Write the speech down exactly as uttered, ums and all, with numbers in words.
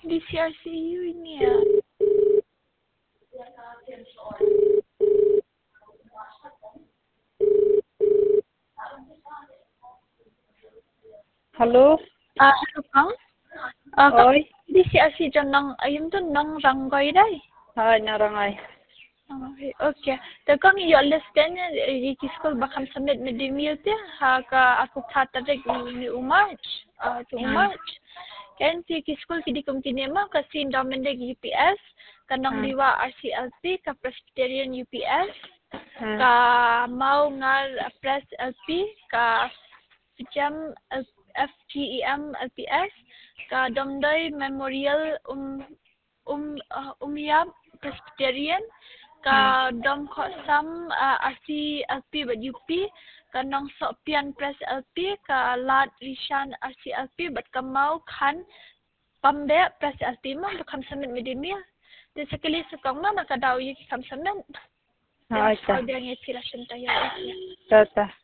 di C R C U ini ya. Halo. Ah, hello Kang. Ah, Kang, Oi. di C R C John nang ayun tu nang ranggoy dai. Hai narangay. Okay, okay. So Kang, you understand di school bakam submit midday meal dia ha ka aku kata dek ni March, ah tu Hmm. March. Kan ti school kidi kum kini mah kasi ndamen dek U P S kanang Hmm. liwa R C L P ka Presbyterian U P S Hmm. ka mau ngal Pres L P ka Jam F G E M L P S ka Domdoy Memorial um um uh, Umyab Presbyterian ka Dom Kho Sam uh, R C L P but U P ka Nong Sok Pian Pres L P ka Lat Rishan R C L P but ka mau kan pambe Pres L P mah bukan semen medemia. Di sekali sukang mah maka daw yung kam semen. Hai Kau ta. dia ngeti lah sentaya. Ta ta.